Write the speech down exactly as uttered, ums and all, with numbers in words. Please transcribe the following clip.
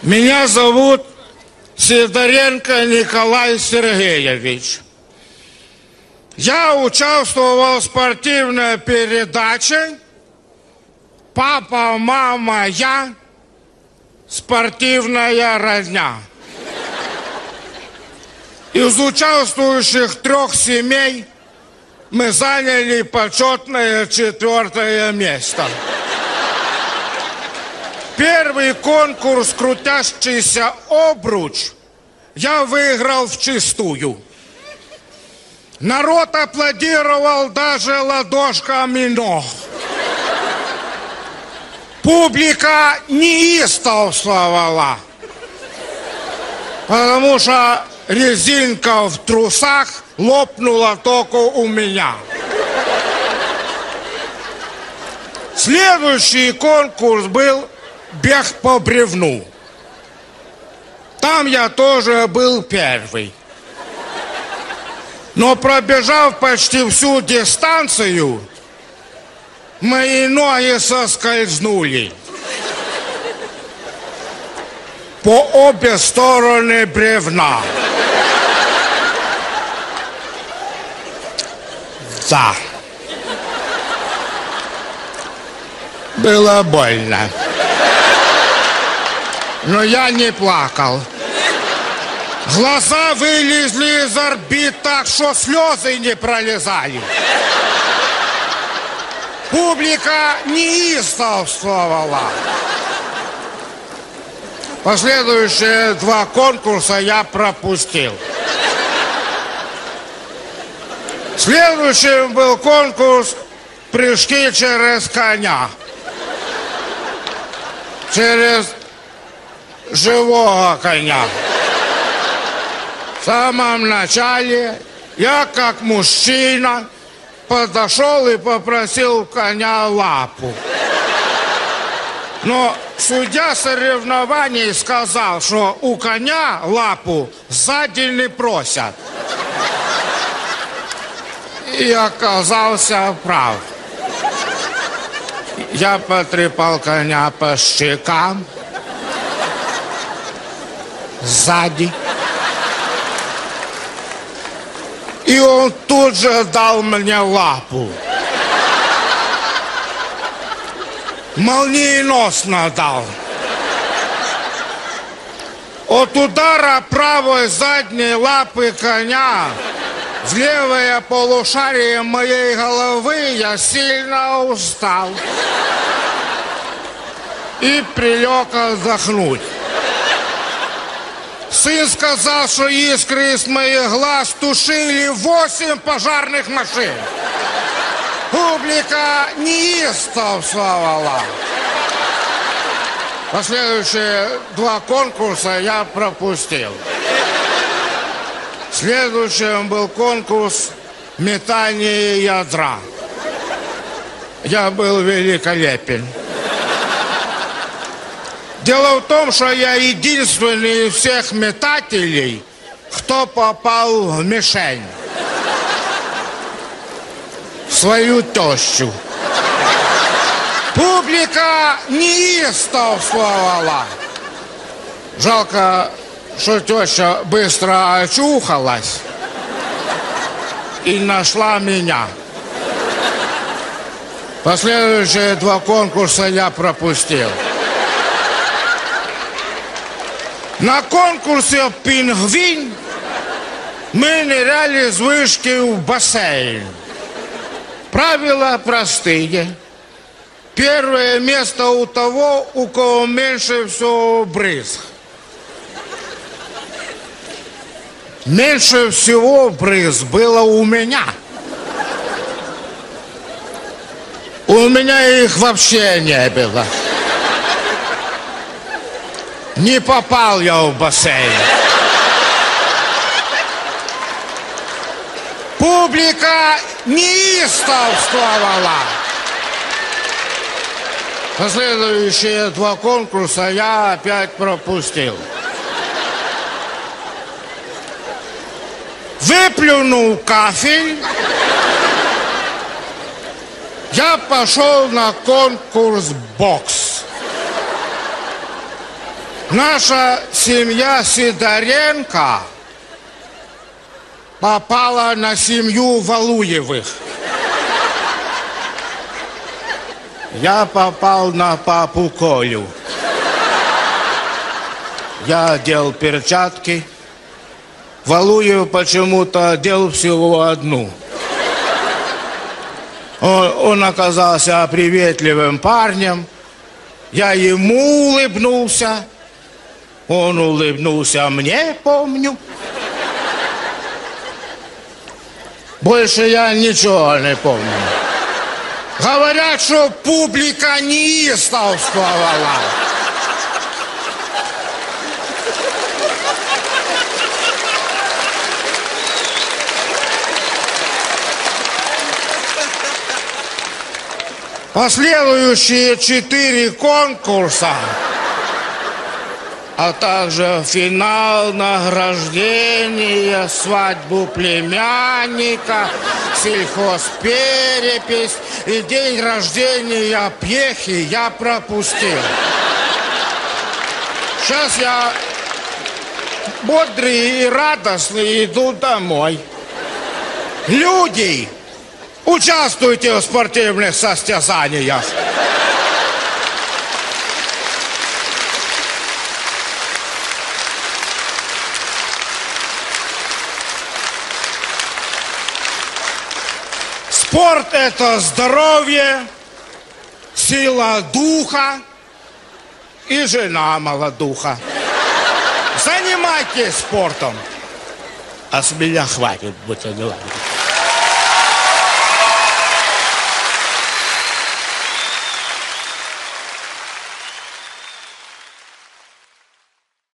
Меня зовут Сидоренко Николай Сергеевич. Я участвовал в спортивной передаче «Папа, мама, я. Спортивная родня». Из участвующих трех семей мы заняли почетное четвертое место. Первый конкурс «Крутящийся обруч» я выиграл вчистую. Народ аплодировал даже ладошками ног. Публика неистовствовала, потому что резинка в трусах лопнула только у меня. Следующий конкурс был бег по бревну. Там я тоже был первый. Но пробежав почти всю дистанцию, мои ноги соскользнули по обе стороны бревна. Да. Было больно. Но я не плакал. Глаза вылезли из орбит так, что слезы не пролезали. Публика неистовствовала. Последующие два конкурса я пропустил. Следующим был конкурс «Прыжки через коня». Через живого коня. В самом начале я, как мужчина, подошел и попросил коня лапу. Но судья соревнований сказал, что у коня лапу сзади не просят. И оказался прав. Я потрепал коня по щекам, сзади. И он тут же дал мне лапу. Молниеносно дал. От удара правой задней лапы коня в левое полушарие моей головы я сильно устал и прилег отдохнуть. Сын сказал, что искры из моих глаз тушили восемь пожарных машин. Публика неистовствовала. Последующие два конкурса я пропустил. Следующим был конкурс метания ядра. Я был великолепен. Дело в том, что я единственный из всех метателей, кто попал в мишень. В свою тещу. Публика неистовствовала. Жалко, что теща быстро очухалась и нашла меня. Последующие два конкурса я пропустил. На конкурсе «Пингвин» мы ныряли с вышки в бассейн. Правила простые. Первое место у того, у кого меньше всего брызг. Меньше всего брызг было у меня. У меня их вообще не было. Не попал я в бассейн. Публика неистовствовала. Последующие два конкурса я опять пропустил. Выплюнул кафель. Я пошел на конкурс бокс. Наша семья Сидоренко попала на семью Валуевых. Я попал на папу Колю. Я одел перчатки. Валуев почему-то одел всего одну. Он, он оказался приветливым парнем. Я ему улыбнулся. Он улыбнулся мне, помню. Больше я ничего не помню. Говорят, что публика неистовствовала. Последующие четыре конкурса, а также финал, награждение, свадьбу племянника, сельхозперепись и день рождения Пьехи я пропустил. Сейчас я бодрый и радостный иду домой. Люди, участвуйте в спортивных состязаниях. Спорт – это здоровье, сила духа и жена молодуха. Занимайтесь спортом. А с меня хватит, будьте делами.